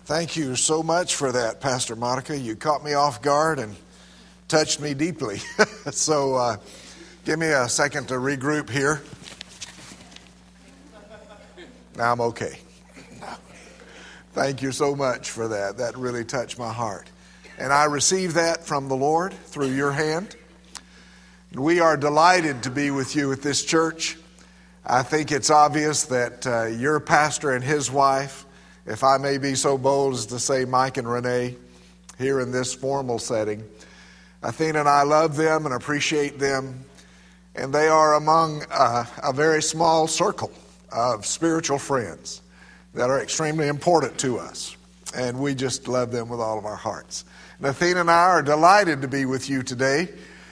Thank you so much for that, Pastor Monica. You caught me off guard and touched me deeply. So give me a second to regroup here. Now I'm okay. Thank you so much for that. That really touched my heart. And I received that from the Lord through your hand. We are delighted to be with you at this church. I think it's obvious that your pastor and his wife, if I may be so bold as to say Mike and Renee, here in this formal setting, Athena and I love them and appreciate them. And they are among a very small circle of spiritual friends that are extremely important to us. And we just love them with all of our hearts. And Athena and I are delighted to be with you today.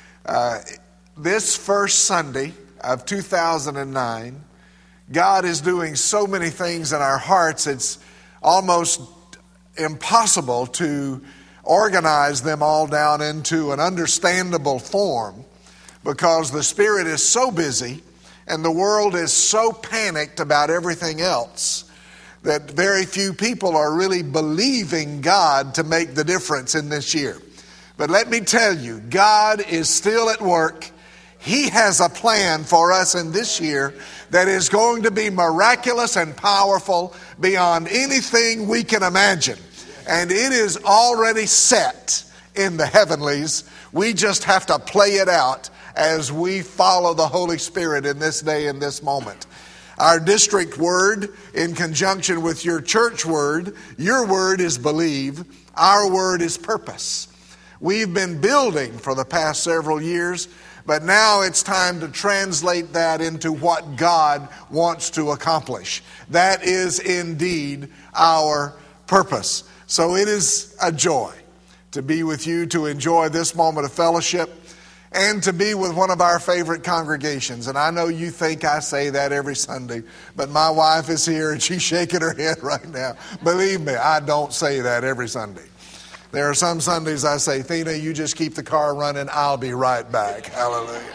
This first Sunday of 2009, God is doing so many things in our hearts, it's almost impossible to organize them all down into an understandable form because the Spirit is so busy and the world is so panicked about everything else that very few people are really believing God to make the difference in this year. But let me tell you, God is still at work. He has a plan for us in this year that is going to be miraculous and powerful beyond anything we can imagine. And it is already set in the heavenlies. We just have to play it out as we follow the Holy Spirit in this day and this moment. Our district word in conjunction with your church word, your word is believe, our word is purpose. We've been building for the past several years, but now it's time to translate that into what God wants to accomplish. That is indeed our purpose. So it is a joy to be with you, to enjoy this moment of fellowship, and to be with one of our favorite congregations. And I know you think I say that every Sunday, but my wife is here and she's shaking her head right now. Believe me, I don't say that every Sunday. There are some Sundays I say, Thena, you just keep the car running. I'll be right back. Hallelujah.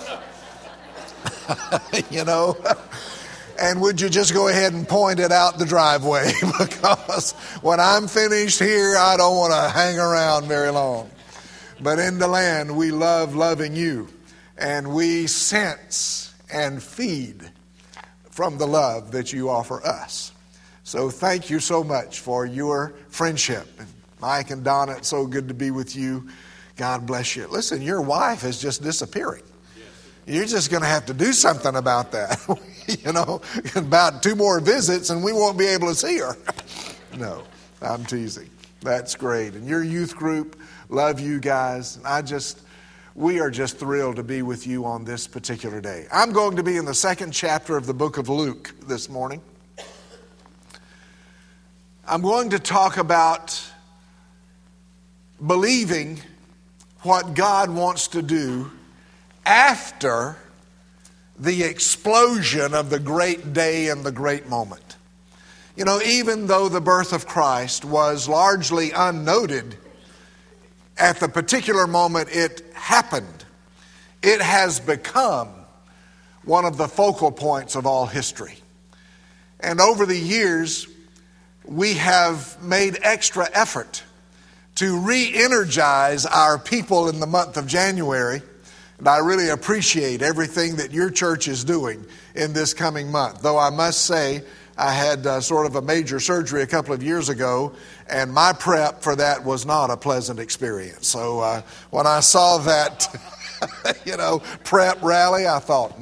You know? And would you just go ahead and point it out the driveway? Because when I'm finished here, I don't want to hang around very long. But in the land, we love loving you. And we sense and feed from the love that you offer us. So thank you so much for your friendship. Mike and Donna, it's so good to be with you. God bless you. Listen, your wife is just disappearing. You're just going to have to do something about that. You know, about 2 more visits and we won't be able to see her. No, I'm teasing. That's great. And your youth group, love you guys. We are just thrilled to be with you on this particular day. I'm going to be in the 2nd chapter of the book of Luke this morning. I'm going to talk about believing what God wants to do after the explosion of the great day and the great moment. You know, even though the birth of Christ was largely unnoted at the particular moment it happened, it has become one of the focal points of all history. And over the years, we have made extra effort to re-energize our people in the month of January. And I really appreciate everything that your church is doing in this coming month. Though I must say, I had sort of a major surgery a couple of years ago, and my prep for that was not a pleasant experience. So when I saw that, prep rally, I thought,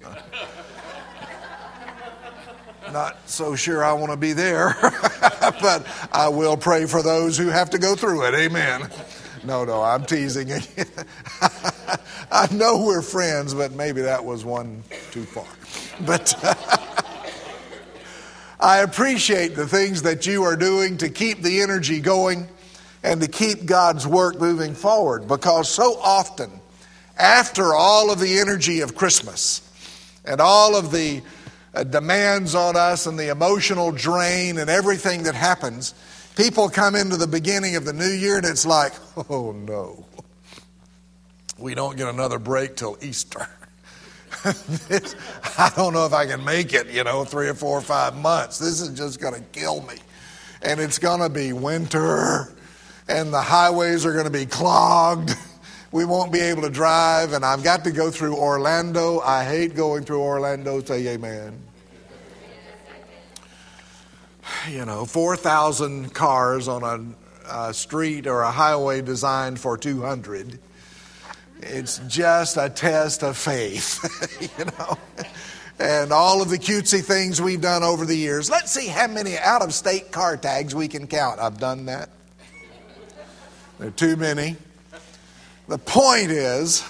not so sure I want to be there, but I will pray for those who have to go through it. Amen. No, I'm teasing. I know we're friends, but maybe that was one too far. But I appreciate the things that you are doing to keep the energy going and to keep God's work moving forward, because so often, after all of the energy of Christmas and all of the demands on us and the emotional drain and everything that happens, people come into the beginning of the new year and it's like, oh no, we don't get another break till Easter. I don't know if I can make it, 3 or 4 or 5 months. This is just going to kill me. and it's going to be winter, and the highways are going to be clogged. We won't be able to drive, and I've got to go through Orlando. I hate going through Orlando. Say amen. 4,000 cars on a street or a highway designed for 200. It's just a test of faith, And all of the cutesy things we've done over the years. Let's see how many out-of-state car tags we can count. I've done that. There are too many. The point is,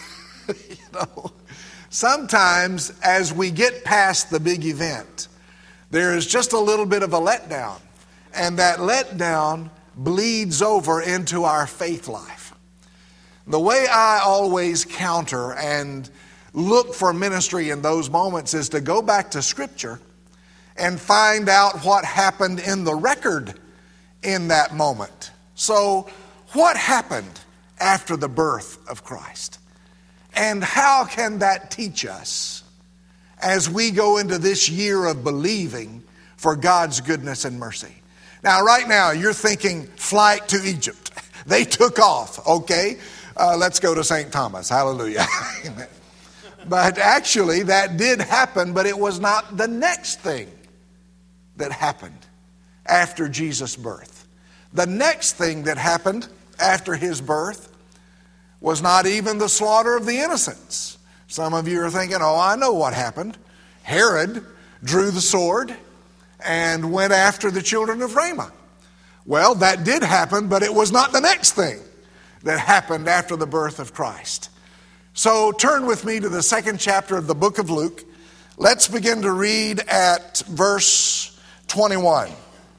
sometimes as we get past the big event, there is just a little bit of a letdown. And that letdown bleeds over into our faith life. The way I always counter and look for ministry in those moments is to go back to Scripture and find out what happened in the record in that moment. So, what happened after the birth of Christ? And how can that teach us as we go into this year of believing for God's goodness and mercy? Now, right now, you're thinking flight to Egypt. They took off, okay? Let's go to St. Thomas. Hallelujah. But actually, that did happen, but it was not the next thing that happened after Jesus' birth. The next thing that happened after his birth was not even the slaughter of the innocents. Some of you are thinking, oh, I know what happened. Herod drew the sword and went after the children of Ramah. Well, that did happen, but it was not the next thing that happened after the birth of Christ. So turn with me to the 2nd chapter of the book of Luke. Let's begin to read at verse 21.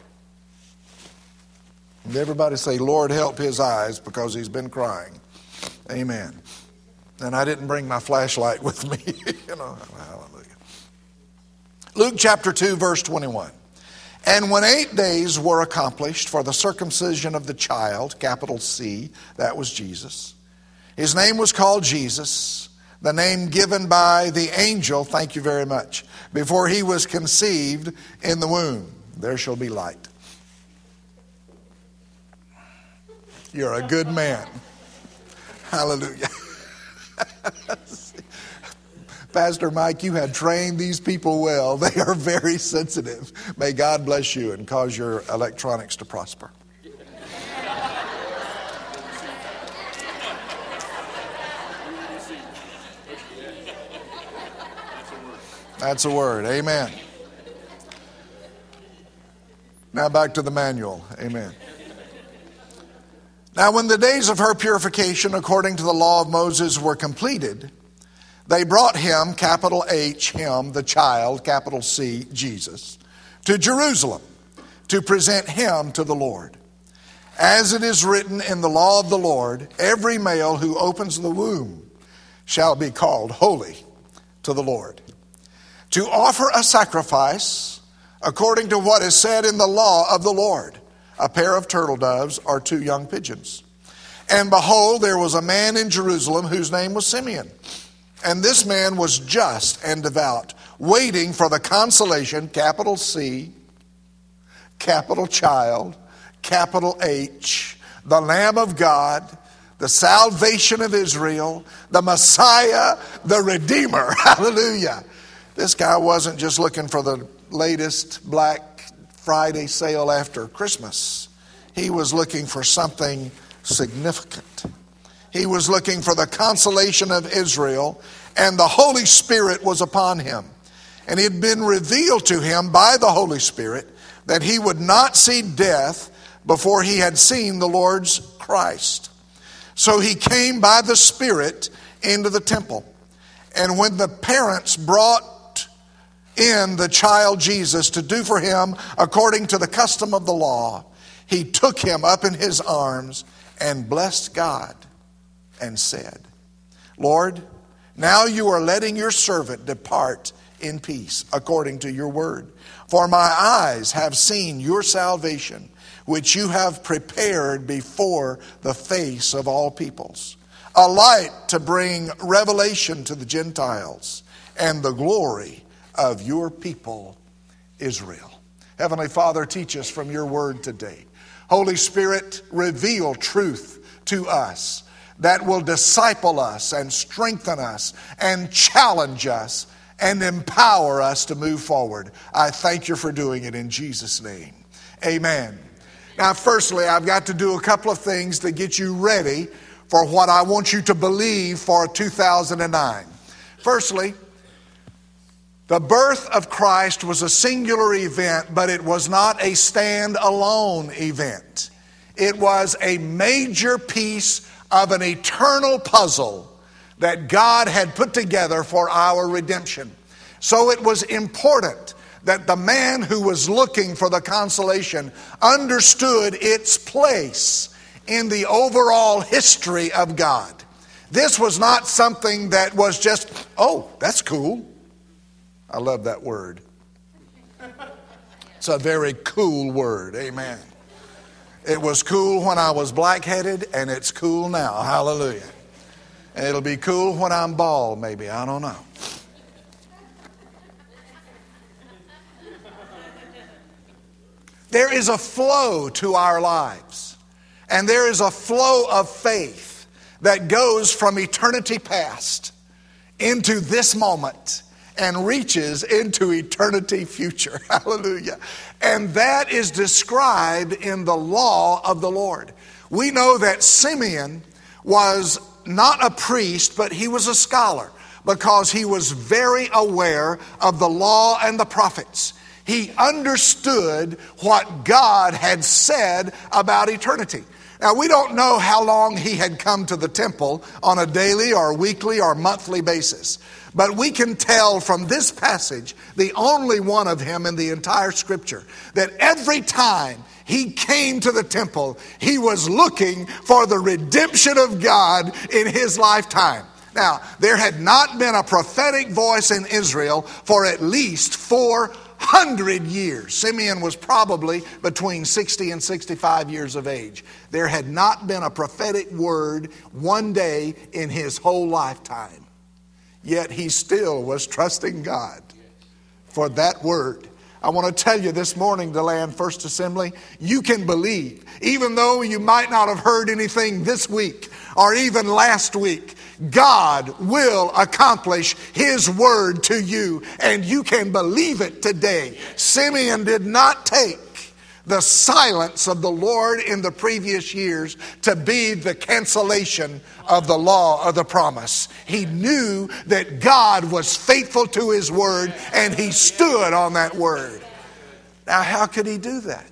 And everybody say, Lord, help his eyes, because he's been crying. Amen. And I didn't bring my flashlight with me. Hallelujah. Luke chapter 2, verse 21. And when 8 days were accomplished for the circumcision of the child, capital C, that was Jesus. His name was called Jesus, the name given by the angel, thank you very much, before he was conceived in the womb. There shall be light. You're a good man. Hallelujah. Pastor Mike, you have trained these people well. They are very sensitive. May God bless you and cause your electronics to prosper. That's a word. Amen. Now back to the manual. Amen. Now when the days of her purification according to the law of Moses were completed, they brought him, capital H, him, the child, capital C, Jesus, to Jerusalem to present him to the Lord. As it is written in the law of the Lord, every male who opens the womb shall be called holy to the Lord, to offer a sacrifice according to what is said in the law of the Lord, a pair of turtle doves or 2 young pigeons. And behold, there was a man in Jerusalem whose name was Simeon. And this man was just and devout, waiting for the consolation, capital C, capital child, capital H, the Lamb of God, the salvation of Israel, the Messiah, the Redeemer. Hallelujah. This guy wasn't just looking for the latest Black Friday sale after Christmas. He was looking for something significant. He was looking for the consolation of Israel, and the Holy Spirit was upon him. And it had been revealed to him by the Holy Spirit that he would not see death before he had seen the Lord's Christ. So he came by the Spirit into the temple. And when the parents brought in the child Jesus to do for him according to the custom of the law, he took him up in his arms and blessed God and said, Lord, now you are letting your servant depart in peace according to your word. For my eyes have seen your salvation, which you have prepared before the face of all peoples, a light to bring revelation to the Gentiles and the glory of your people Israel. Heavenly Father, teach us from your word today. Holy Spirit, reveal truth to us that will disciple us and strengthen us and challenge us and empower us to move forward. I thank you for doing it in Jesus' name. Amen. Now, firstly, I've got to do a couple of things to get you ready for what I want you to believe for 2009. Firstly, the birth of Christ was a singular event, but it was not a stand-alone event. It was a major piece of an eternal puzzle that God had put together for our redemption. So it was important that the man who was looking for the consolation understood its place in the overall history of God. This was not something that was just, oh, that's cool. I love that word. It's a very cool word. Amen. It was cool when I was black-headed, and it's cool now. Hallelujah. And it'll be cool when I'm bald, maybe. I don't know. There is a flow to our lives. And there is a flow of faith that goes from eternity past into this moment and reaches into eternity future. Hallelujah. And that is described in the law of the Lord. We know that Simeon was not a priest, but he was a scholar because he was very aware of the law and the prophets. He understood what God had said about eternity. Now, we don't know how long he had come to the temple on a daily or weekly or monthly basis. But we can tell from this passage, the only one of him in the entire Scripture, that every time he came to the temple, he was looking for the redemption of God in his lifetime. Now, there had not been a prophetic voice in Israel for at least 400 years. Simeon was probably between 60 and 65 years of age. There had not been a prophetic word one day in his whole lifetime. Yet he still was trusting God for that word. I want to tell you this morning, DeLand First Assembly, you can believe, even though you might not have heard anything this week or even last week, God will accomplish his word to you, and you can believe it today. Simeon did not take the silence of the Lord in the previous years to be the cancellation of the law of the promise. He knew that God was faithful to his word, and he stood on that word. Now, how could he do that?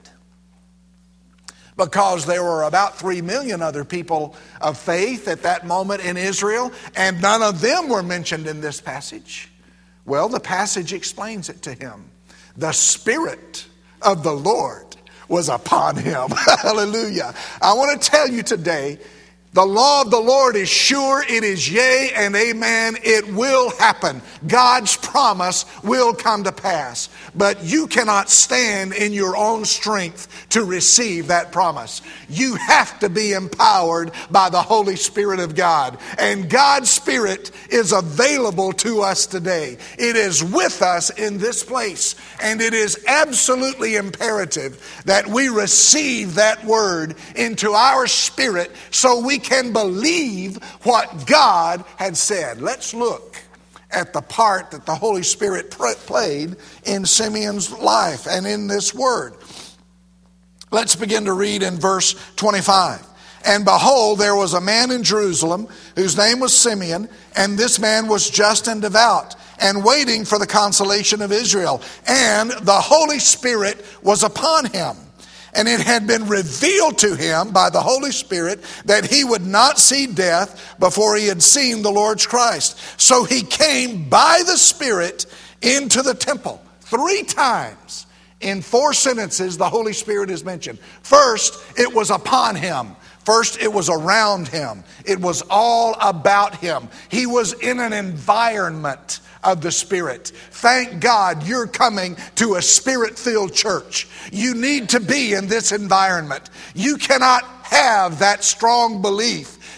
Because there were about 3 million other people of faith at that moment in Israel, and none of them were mentioned in this passage. Well, the passage explains it to him. The Spirit of the Lord was upon him. Hallelujah. I want to tell you today, the law of the Lord is sure, it is yea and amen, it will happen. God's promise will come to pass. But you cannot stand in your own strength to receive that promise. You have to be empowered by the Holy Spirit of God. And God's Spirit is available to us today. It is with us in this place. And it is absolutely imperative that we receive that word into our spirit so we can believe what God had said. Let's look at the part that the Holy Spirit played in Simeon's life and in this word. Let's begin to read in verse 25. And behold, there was a man in Jerusalem whose name was Simeon, and this man was just and devout, and waiting for the consolation of Israel. And the Holy Spirit was upon him. And it had been revealed to him by the Holy Spirit that he would not see death before he had seen the Lord's Christ. So he came by the Spirit into the temple. 3 times in 4 sentences the Holy Spirit is mentioned. First, it was upon him. First, it was around him. It was all about him. He was in an environment of the Spirit. Thank God you're coming to a Spirit-filled church. You need to be in this environment. You cannot have that strong belief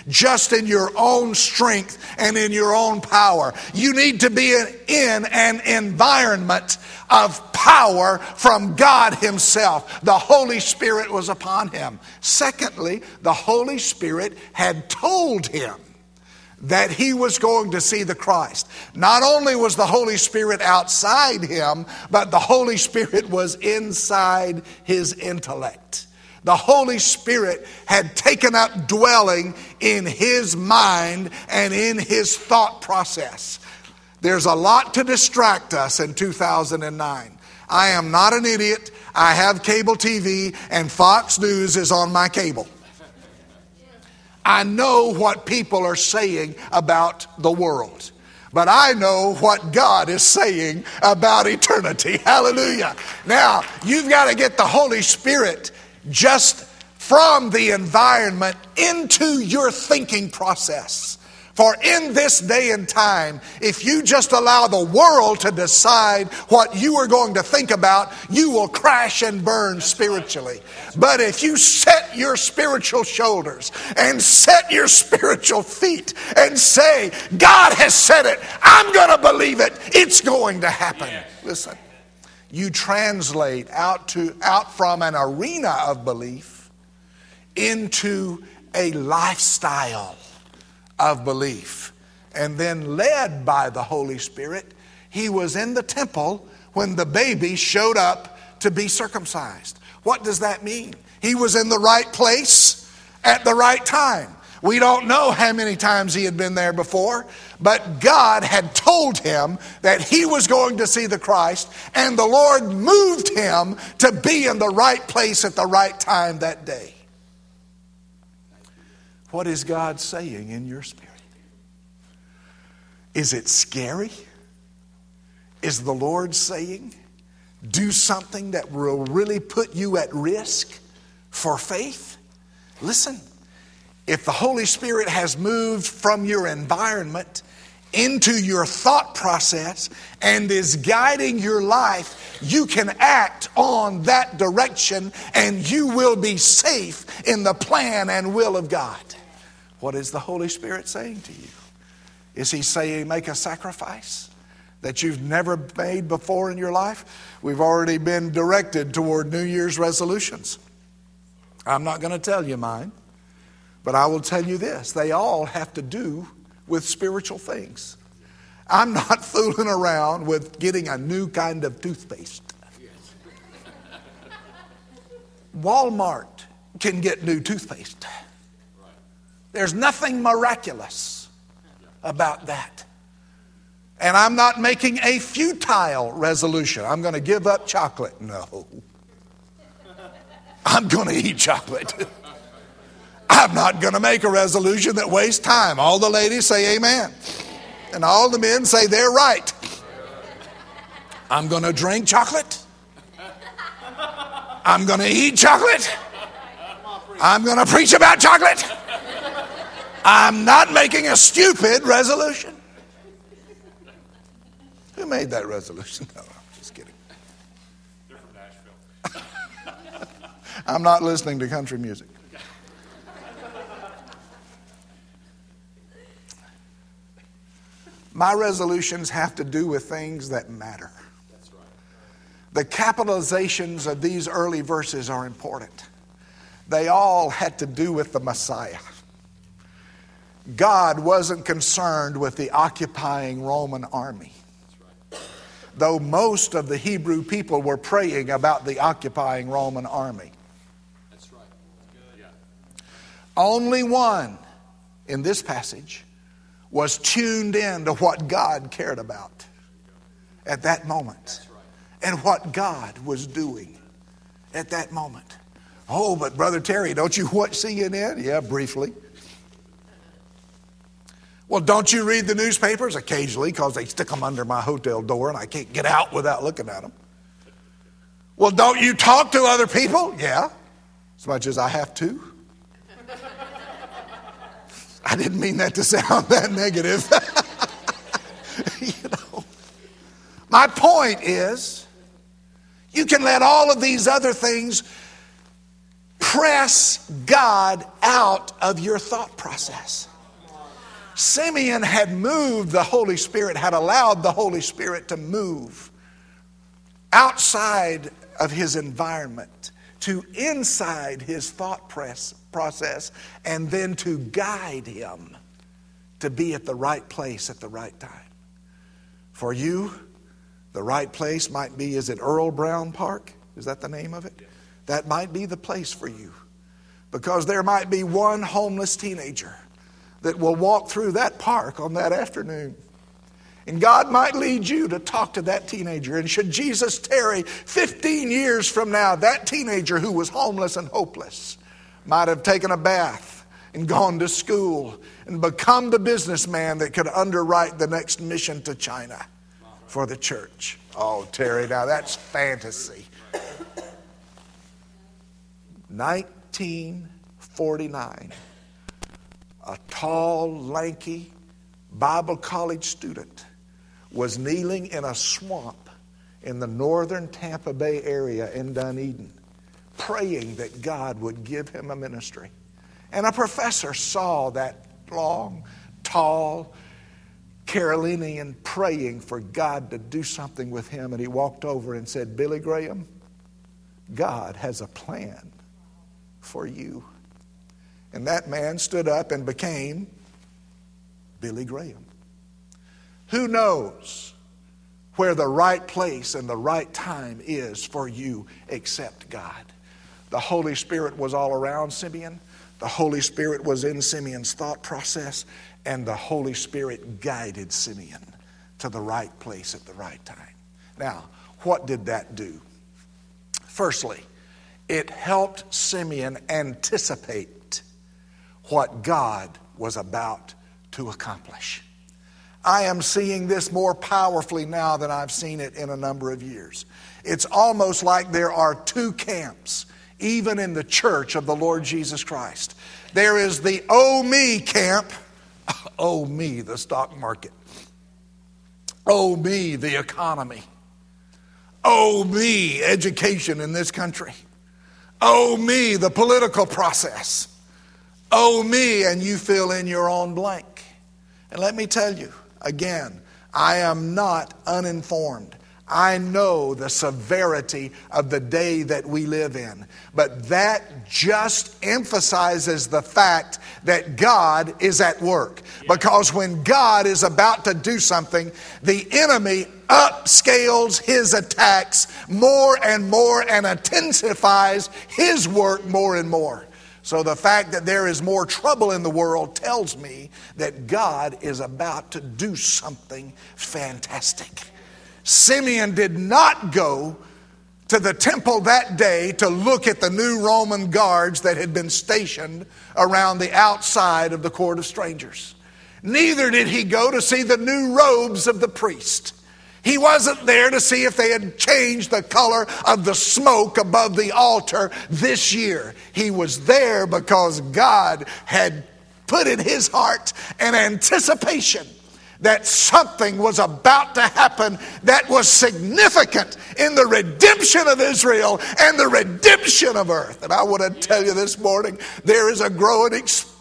just in your own strength and in your own power. You need to be in an environment of power from God Himself. The Holy Spirit was upon him. Secondly, the Holy Spirit had told him that he was going to see the Christ. Not only was the Holy Spirit outside him, but the Holy Spirit was inside his intellect. The Holy Spirit had taken up dwelling in his mind and in his thought process. There's a lot to distract us in 2009. I am not an idiot. I have cable TV, and Fox News is on my cable. I know what people are saying about the world, but I know what God is saying about eternity. Hallelujah. Now, you've got to get the Holy Spirit just from the environment into your thinking process. For in this day and time, if you just allow the world to decide what you are going to think about, you will crash and burn spiritually. But if you set your spiritual shoulders and set your spiritual feet and say, God has said it, I'm going to believe it, it's going to happen. Listen, you translate out from an arena of belief into a lifestyle of belief. And then, led by the Holy Spirit, he was in the temple when the baby showed up to be circumcised. What does that mean? He was in the right place at the right time. We don't know how many times he had been there before, but God had told him that he was going to see the Christ, and the Lord moved him to be in the right place at the right time that day. What is God saying in your spirit? Is it scary? Is the Lord saying, do something that will really put you at risk for faith? Listen, if the Holy Spirit has moved from your environment into your thought process and is guiding your life, you can act on that direction and you will be safe in the plan and will of God. What is the Holy Spirit saying to you? Is He saying make a sacrifice that you've never made before in your life? We've already been directed toward New Year's resolutions. I'm not going to tell you mine, but I will tell you this. They all have to do with spiritual things. I'm not fooling around with getting a new kind of toothpaste. Walmart can get new toothpaste. There's nothing miraculous about that. And I'm not making a futile resolution. I'm going to give up chocolate. No. I'm going to eat chocolate. I'm not going to make a resolution that wastes time. All the ladies say amen. And all the men say they're right. I'm going to drink chocolate. I'm going to eat chocolate. I'm going to preach about chocolate. I'm not making a stupid resolution. Who made that resolution? No, I'm just kidding. They're from Nashville. I'm not listening to country music. My resolutions have to do with things that matter. That's right. The capitalizations of these early verses are important. They all had to do with the Messiah. God wasn't concerned with the occupying Roman army. Though most of the Hebrew people were praying about the occupying Roman army. That's right. Good. Yeah. Only one in this passage was tuned in to what God cared about at that moment. That's right. And what God was doing at that moment. Oh, but Brother Terry, don't you watch CNN? Yeah, briefly. Well, don't you read the newspapers? Occasionally, because they stick them under my hotel door and I can't get out without looking at them. Well, don't you talk to other people? Yeah, as much as I have to. I didn't mean that to sound that negative. My point is, you can let all of these other things Press God out of your thought process. Simeon had moved the Holy Spirit, had allowed the Holy Spirit to move outside of his environment to inside his thought process, and then to guide him to be at the right place at the right time. For you, the right place might be, is it Earl Brown Park? Is that the name of it? That might be the place for you. Because there might be one homeless teenager that will walk through that park on that afternoon. And God might lead you to talk to that teenager. And should Jesus tarry 15 years from now, that teenager who was homeless and hopeless might have taken a bath and gone to school and become the businessman that could underwrite the next mission to China for the church. Oh, Terry, now that's fantasy. 1949, a tall, lanky Bible college student was kneeling in a swamp in the northern Tampa Bay area in Dunedin, praying that God would give him a ministry. And a professor saw that long, tall Carolinian praying for God to do something with him, and he walked over and said, "Billy Graham, God has a plan for you." And that man stood up and became Billy Graham. Who knows where the right place and the right time is for you except God? The Holy Spirit was all around Simeon. The Holy Spirit was in Simeon's thought process, and the Holy Spirit guided Simeon to the right place at the right time. Now, what did that do? Firstly, it helped Simeon anticipate what God was about to accomplish. I am seeing this more powerfully now than I've seen it in a number of years. It's almost like there are two camps, even in the church of the Lord Jesus Christ. There is the "oh me" camp. Oh me, the stock market. Oh me, the economy. Oh me, education in this country. Oh me, the political process. Oh me, and you fill in your own blank. And let me tell you, again, I am not uninformed. I know the severity of the day that we live in. But that just emphasizes the fact that God is at work. Because when God is about to do something, the enemy upscales his attacks more and more and intensifies his work more and more. So the fact that there is more trouble in the world tells me that God is about to do something fantastic. Simeon did not go to the temple that day to look at the new Roman guards that had been stationed around the outside of the court of strangers. Neither did he go to see the new robes of the priest. He wasn't there to see if they had changed the color of the smoke above the altar this year. He was there because God had put in his heart an anticipation that something was about to happen that was significant in the redemption of Israel and the redemption of earth. And I want to tell you this morning, there's a growing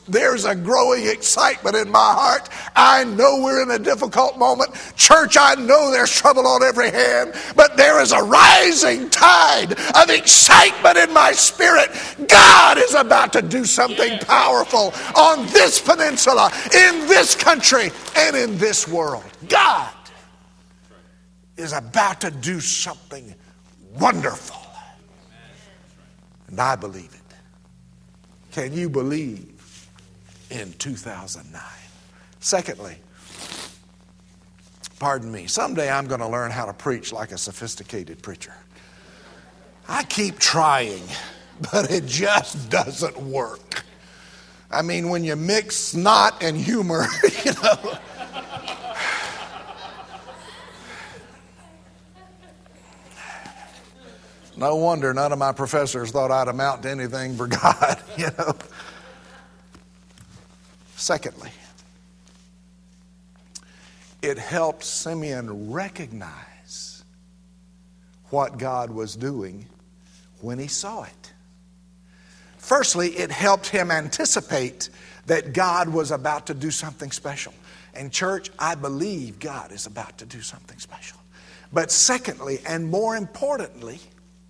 excitement in my heart. I know we're in a difficult moment. Church, I know there's trouble on every hand, but there is a rising tide of excitement in my spirit. God is about to do something powerful on this peninsula, in this country, and in this world. God is about to do something wonderful. And I believe it. Can you believe in 2009? Secondly, pardon me, someday I'm going to learn how to preach like a sophisticated preacher. I keep trying, but it just doesn't work. I mean, when you mix snot and humor, you know. No wonder none of my professors thought I'd amount to anything for God, you know. Secondly, it helped Simeon recognize what God was doing when he saw it. Firstly, it helped him anticipate that God was about to do something special. And church, I believe God is about to do something special. But secondly, and more importantly,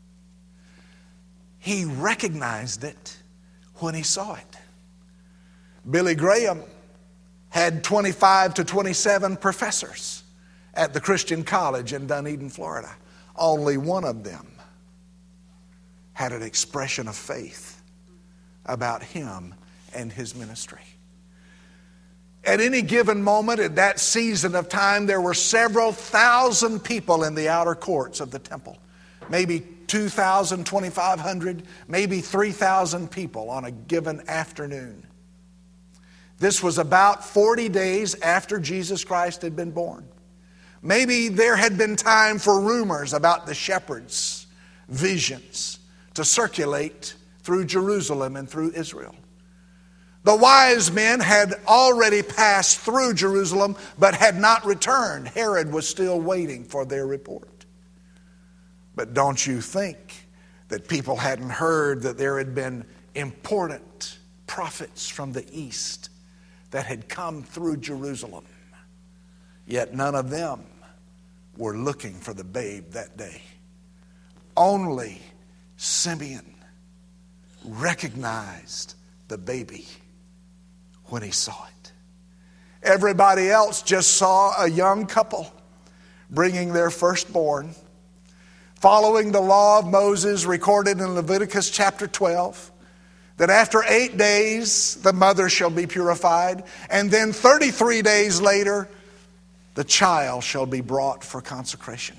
he recognized it when he saw it. Billy Graham had 25 to 27 professors at the Christian College in Dunedin, Florida. Only one of them had an expression of faith about him and his ministry. At any given moment at that season of time, there were several thousand people in the outer courts of the temple. Maybe 2,000, 2,500, maybe 3,000 people on a given afternoon. This was about 40 days after Jesus Christ had been born. Maybe there had been time for rumors about the shepherds' visions to circulate through Jerusalem and through Israel. The wise men had already passed through Jerusalem but had not returned. Herod was still waiting for their report. But don't you think that people hadn't heard that there had been important prophets from the east that had come through Jerusalem? Yet none of them were looking for the babe that day. Only Simeon recognized the baby when he saw it. Everybody else just saw a young couple bringing their firstborn, following the law of Moses recorded in Leviticus chapter 12, that after 8 days the mother shall be purified, and then 33 days later the child shall be brought for consecration.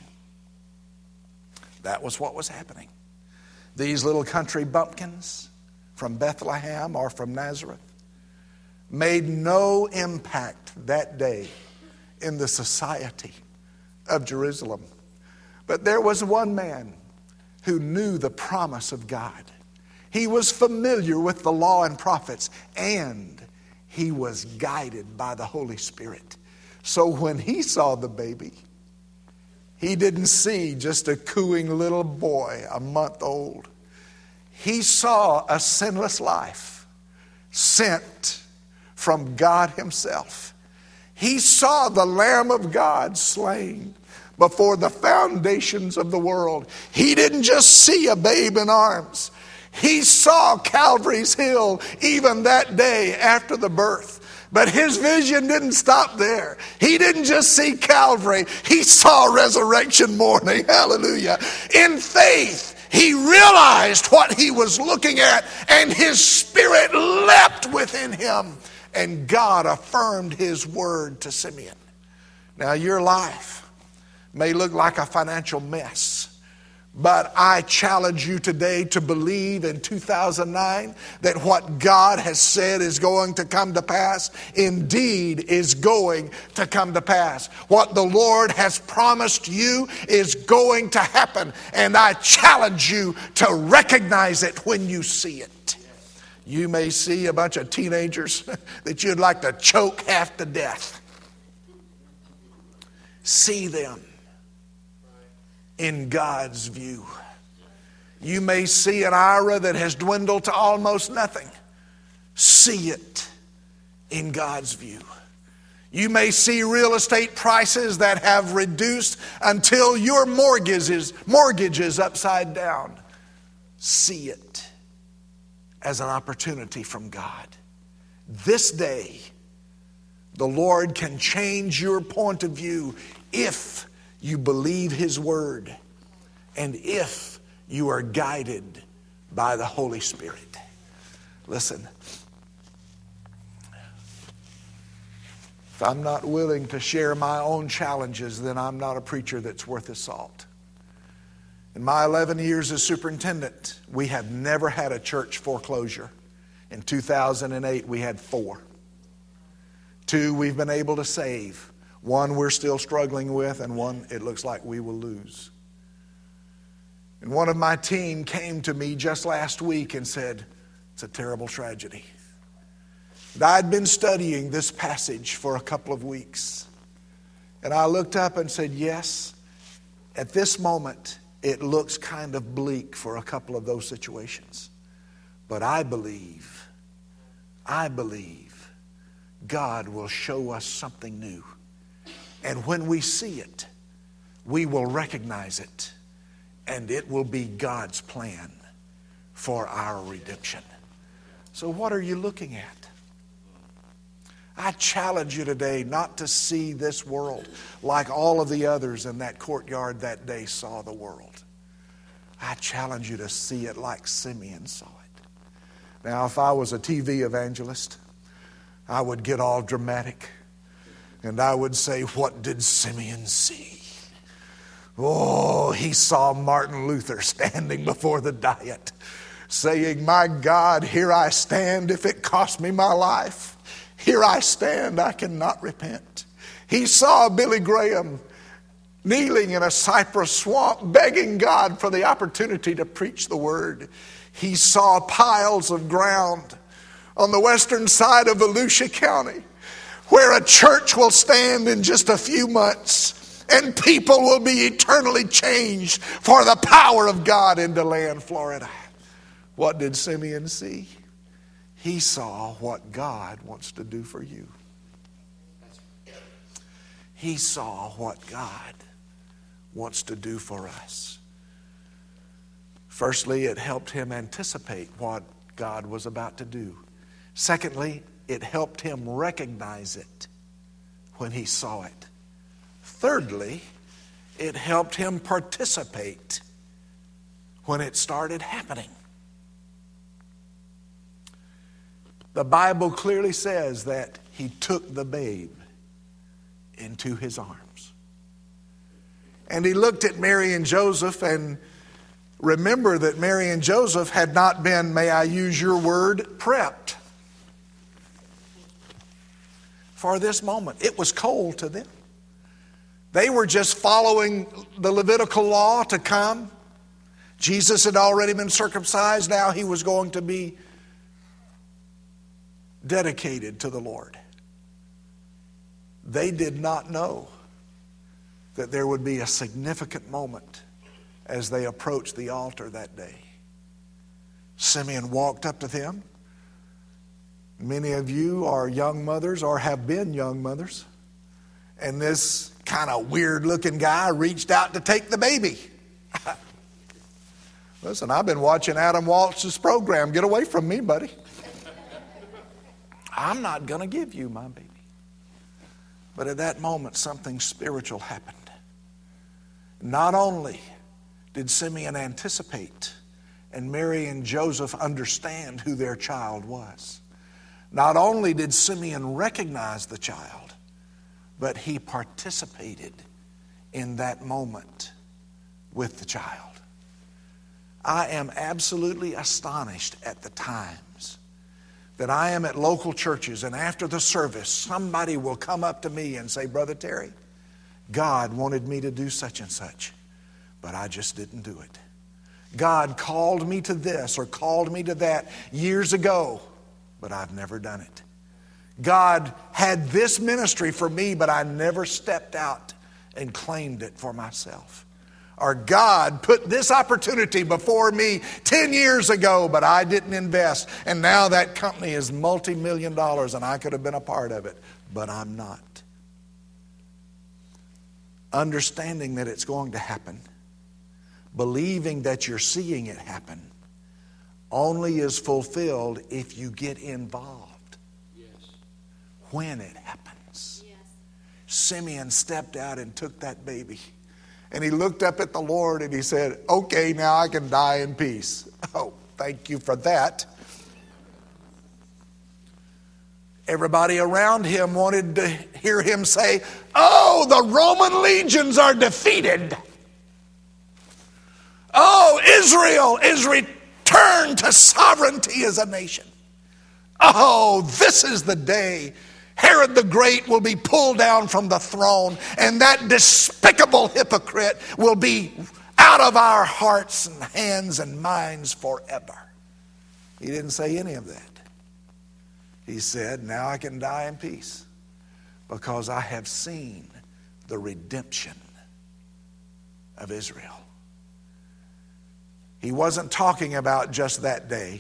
That was what was happening. These little country bumpkins from Bethlehem or from Nazareth made no impact that day in the society of Jerusalem. But there was one man who knew the promise of God. He was familiar with the law and prophets, and he was guided by the Holy Spirit. So when he saw the baby, he didn't see just a cooing little boy, a month old. He saw a sinless life sent from God himself. He saw the Lamb of God slain before the foundations of the world. He didn't just see a babe in arms. He saw Calvary's Hill even that day after the birth. But his vision didn't stop there. He didn't just see Calvary. He saw resurrection morning. Hallelujah. In faith, he realized what he was looking at, and his spirit leapt within him. And God affirmed his word to Simeon. Now, your life may look like a financial mess, but I challenge you today to believe in 2009 that what God has said is going to come to pass, indeed is going to come to pass. What the Lord has promised you is going to happen, and I challenge you to recognize it when you see it. You may see a bunch of teenagers that you'd like to choke half to death. See them in God's view. You may see an IRA that has dwindled to almost nothing. See it in God's view. You may see real estate prices that have reduced until your mortgage is upside down. See it as an opportunity from God. This day, the Lord can change your point of view if you believe his word and if you are guided by the Holy Spirit. Listen, if I'm not willing to share my own challenges, then I'm not a preacher that's worth his salt. In my 11 years as superintendent, we have never had a church foreclosure. In 2008, we had 4. 2 we've been able to save. 1 we're still struggling with, and 1 it looks like we will lose. And one of my team came to me just last week and said, it's a terrible tragedy. And I'd been studying this passage for a couple of weeks. And I looked up and said, yes, at this moment, it looks kind of bleak for a couple of those situations. But I believe God will show us something new. And when we see it, we will recognize it. And it will be God's plan for our redemption. So what are you looking at? I challenge you today not to see this world like all of the others in that courtyard that day saw the world. I challenge you to see it like Simeon saw it. Now, if I was a TV evangelist, I would get all dramatic and I would say, what did Simeon see? Oh, he saw Martin Luther standing before the Diet saying, my God, here I stand if it cost me my life. Here I stand, I cannot repent. He saw Billy Graham kneeling in a cypress swamp, begging God for the opportunity to preach the word. He saw piles of ground on the western side of Volusia County where a church will stand in just a few months and people will be eternally changed for the power of God in DeLand, Florida. What did Simeon see? He saw what God wants to do for you. He saw what God wants to do for us. Firstly, it helped him anticipate what God was about to do. Secondly, it helped him recognize it when he saw it. Thirdly, it helped him participate when it started happening. The Bible clearly says that he took the babe into his arms. And he looked at Mary and Joseph, and remember that Mary and Joseph had not been, may I use your word, prepped for this moment. It was cold to them. They were just following the Levitical law to come. Jesus had already been circumcised. Now he was going to be dedicated to the Lord. They did not know that there would be a significant moment as they approached the altar that day. Simeon walked up to them. Many of you are young mothers or have been young mothers. And this kind of weird looking guy reached out to take the baby. Listen, I've been watching Adam Walsh's program. Get away from me, buddy. I'm not going to give you my baby. But at that moment, something spiritual happened. Not only did Simeon anticipate and Mary and Joseph understand who their child was, not only did Simeon recognize the child, but he participated in that moment with the child. I am absolutely astonished at the times that I am at local churches, and after the service, somebody will come up to me and say, Brother Terry, God wanted me to do such and such, but I just didn't do it. God called me to this or called me to that years ago, but I've never done it. God had this ministry for me, but I never stepped out and claimed it for myself. Or God put this opportunity before me 10 years ago, but I didn't invest. And now that company is multi-million dollars and I could have been a part of it, but I'm not. Understanding that it's going to happen, believing that you're seeing it happen, only is fulfilled if you get involved. Yes. When it happens. Yes. Simeon stepped out and took that baby. And he looked up at the Lord and he said, okay, now I can die in peace. Oh, thank you for that. Everybody around him wanted to hear him say, oh, the Roman legions are defeated. Oh, Israel is returned to sovereignty as a nation. Oh, this is the day Herod the Great will be pulled down from the throne, and that despicable hypocrite will be out of our hearts and hands and minds forever. He didn't say any of that. He said, now I can die in peace because I have seen the redemption of Israel. He wasn't talking about just that day.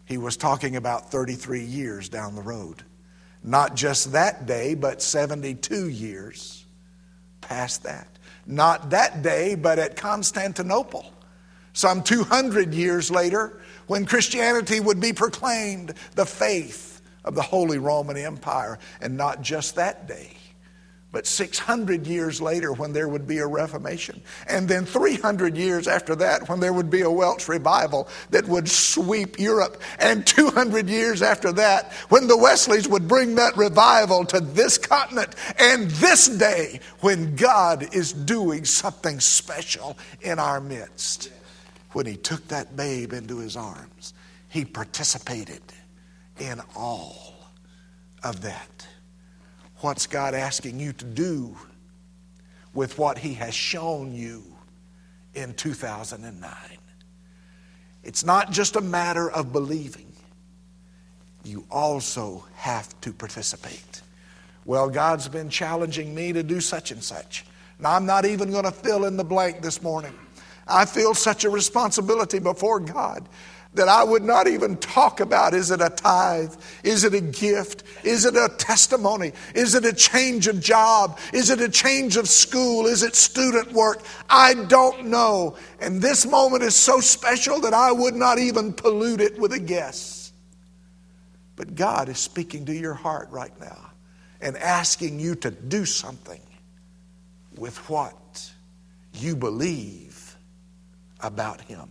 He was talking about 33 years down the road. Not just that day, but 72 years past that. Not that day, but at Constantinople, some 200 years later, when Christianity would be proclaimed the faith of the Holy Roman Empire. And not just that day, but 600 years later, when there would be a Reformation. And then 300 years after that, when there would be a Welsh revival that would sweep Europe. And 200 years after that, when the Wesleys would bring that revival to this continent. And this day, when God is doing something special in our midst. When he took that babe into his arms, he participated in all of that. What's God asking you to do with what he has shown you in 2009? It's not just a matter of believing. You also have to participate. Well, God's been challenging me to do such and such. Now, I'm not even going to fill in the blank this morning. I feel such a responsibility before God that I would not even talk about, is it a tithe? Is it a gift? Is it a testimony? Is it a change of job? Is it a change of school? Is it student work? I don't know. And this moment is so special that I would not even pollute it with a guess. But God is speaking to your heart right now and asking you to do something with what you believe about him.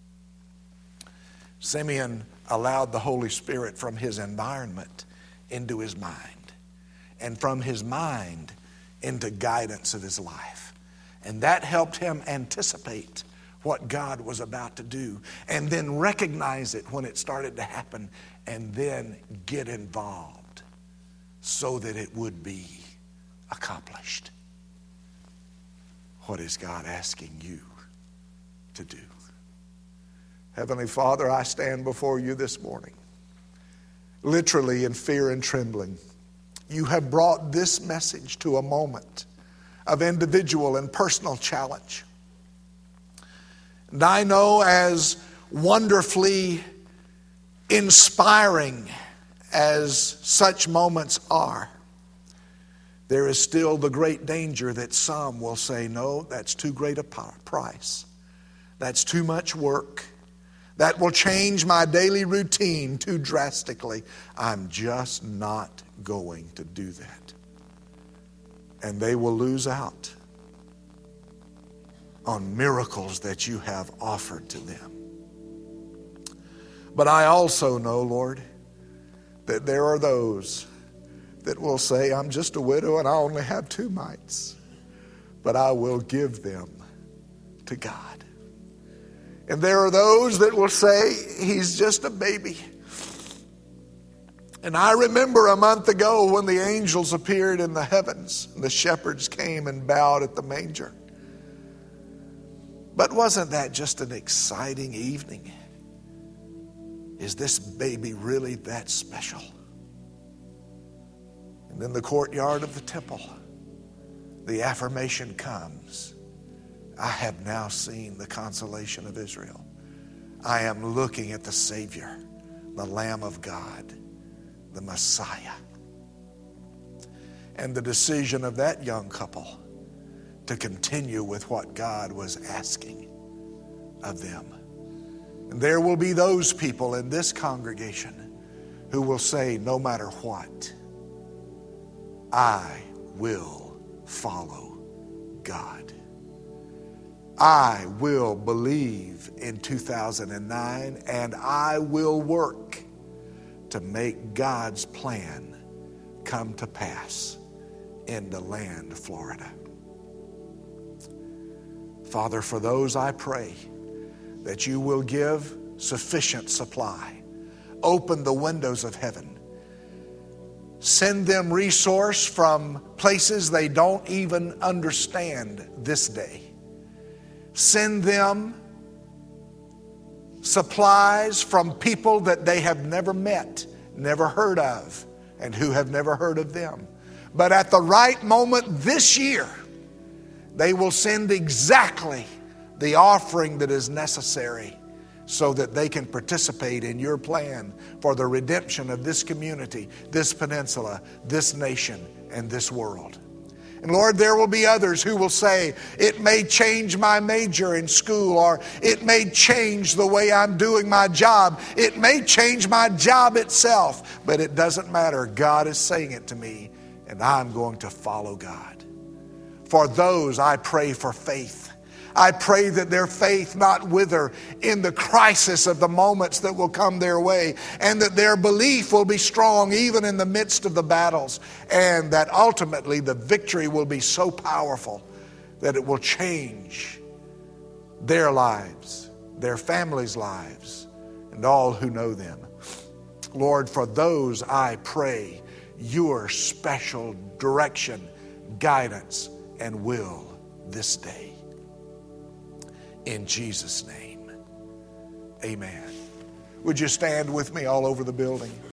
Simeon allowed the Holy Spirit from his environment into his mind, and from his mind into guidance of his life. And that helped him anticipate what God was about to do, and then recognize it when it started to happen, and then get involved so that it would be accomplished. What is God asking you to do? Heavenly Father, I stand before you this morning, literally in fear and trembling. You have brought this message to a moment of individual and personal challenge. And I know, as wonderfully inspiring as such moments are, there is still the great danger that some will say, no, that's too great a price. That's too much work. That will change my daily routine too drastically. I'm just not going to do that. And they will lose out on miracles that you have offered to them. But I also know, Lord, that there are those that will say, I'm just a widow and I only have 2 mites, but I will give them to God. And there are those that will say, he's just a baby. And I remember a month ago when the angels appeared in the heavens, and the shepherds came and bowed at the manger. But wasn't that just an exciting evening? Is this baby really that special? And in the courtyard of the temple, the affirmation comes, I have now seen the consolation of Israel. I am looking at the Savior, the Lamb of God, the Messiah. And the decision of that young couple to continue with what God was asking of them. And there will be those people in this congregation who will say, no matter what, I will follow God. I will believe in 2009, and I will work to make God's plan come to pass in the land of Florida. Father, for those I pray that you will give sufficient supply. Open the windows of heaven. Send them resource from places they don't even understand this day. Send them supplies from people that they have never met, never heard of, and who have never heard of them. But at the right moment this year, they will send exactly the offering that is necessary so that they can participate in your plan for the redemption of this community, this peninsula, this nation, and this world. And Lord, there will be others who will say, it may change my major in school, or it may change the way I'm doing my job. It may change my job itself, but it doesn't matter. God is saying it to me, and I'm going to follow God. For those, I pray for faith. I pray that their faith not wither in the crisis of the moments that will come their way, and that their belief will be strong even in the midst of the battles, and that ultimately the victory will be so powerful that it will change their lives, their families' lives, and all who know them. Lord, for those I pray your special direction, guidance, and will this day. In Jesus' name, amen. Would you stand with me all over the building?